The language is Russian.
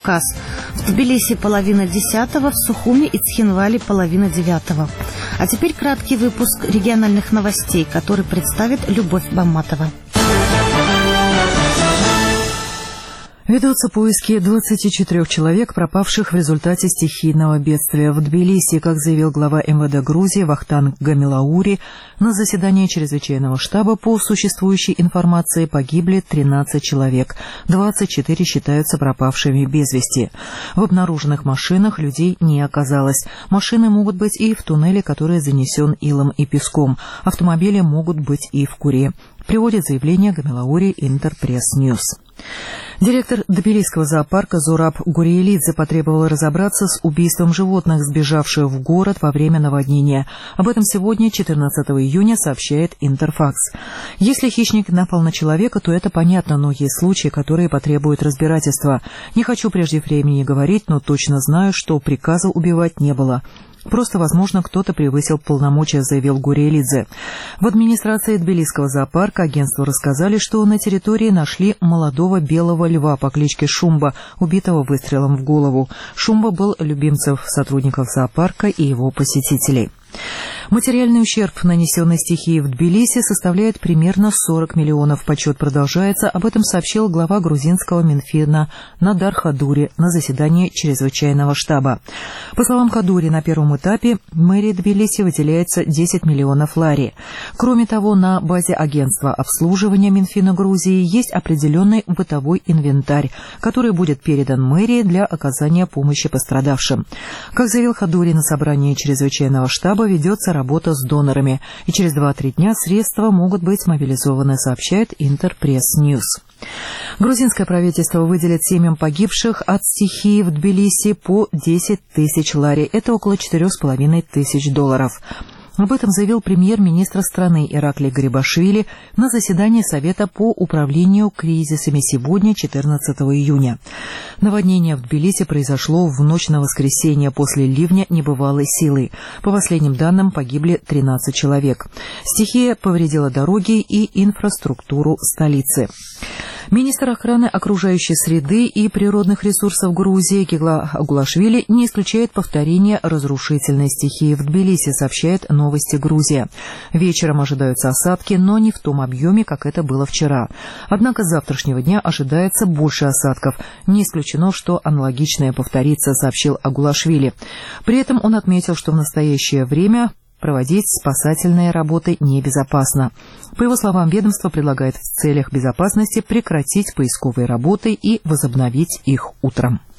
Каз. В Тбилиси 9:30, в Сухуми и Цхинвале 8:30. А теперь краткий выпуск региональных новостей, который представит Любовь Бамматова. Ведутся поиски 24 человек, пропавших в результате стихийного бедствия. В Тбилиси, как заявил глава МВД Грузии Вахтанг Гамилаури, на заседании чрезвычайного штаба по существующей информации погибли 13 человек, 24 считаются пропавшими без вести. В обнаруженных машинах людей не оказалось. Машины могут быть и в туннеле, который занесен илом и песком. Автомобили могут быть и в Куре. Приводит заявление Гамилаури Интерпресс-Ньюс. Директор Тбилисского зоопарка Зураб Гуриелидзе потребовал разобраться с убийством животных, сбежавших в город во время наводнения. Об этом сегодня, 14 июня, сообщает Интерфакс. Если хищник напал на человека, то это понятно, но есть случаи, которые потребуют разбирательства. Не хочу прежде времени говорить, но точно знаю, что приказа убивать не было. Просто, возможно, кто-то превысил полномочия, заявил Гуриелидзе. В администрации Тбилисского зоопарка агентству рассказали, что на территории нашли молодого белого льва по кличке Шумба, убитого выстрелом в голову. Шумба был любимцем сотрудников зоопарка и его посетителей. Материальный ущерб, нанесенный стихией в Тбилиси, составляет примерно 40 миллионов. Подсчет продолжается. Об этом сообщил глава грузинского Минфина Надар Хадури на заседании чрезвычайного штаба. По словам Хадури, на первом этапе мэрии Тбилиси выделяется 10 миллионов лари. Кроме того, на базе агентства обслуживания Минфина Грузии есть определенный бытовой инвентарь, который будет передан мэрии для оказания помощи пострадавшим. Как заявил Хадури на собрании чрезвычайного штаба, ведется работа с донорами, и через 2-3 дня средства могут быть мобилизованы, сообщает Интерпресс-Ньюс. Грузинское правительство выделит семьям погибших от стихии в Тбилиси по 10 тысяч лари. Это около $4,5 тысяч. Об этом заявил премьер-министр страны Ираклий Гарибашвили на заседании Совета по управлению кризисами сегодня, 14 июня. Наводнение в Тбилиси произошло в ночь на воскресенье после ливня небывалой силы. По последним данным, погибли 13 человек. Стихия повредила дороги и инфраструктуру столицы. Министр охраны окружающей среды и природных ресурсов Грузии Кигла Агулашвили не исключает повторения разрушительной стихии в Тбилиси, сообщает «Новости Грузия». Вечером ожидаются осадки, но не в том объеме, как это было вчера. Однако с завтрашнего дня ожидается больше осадков. Не исключено, что аналогичное повторится, сообщил Агулашвили. При этом он отметил, что в настоящее время проводить спасательные работы небезопасно. По его словам, ведомство предлагает в целях безопасности прекратить поисковые работы и возобновить их утром.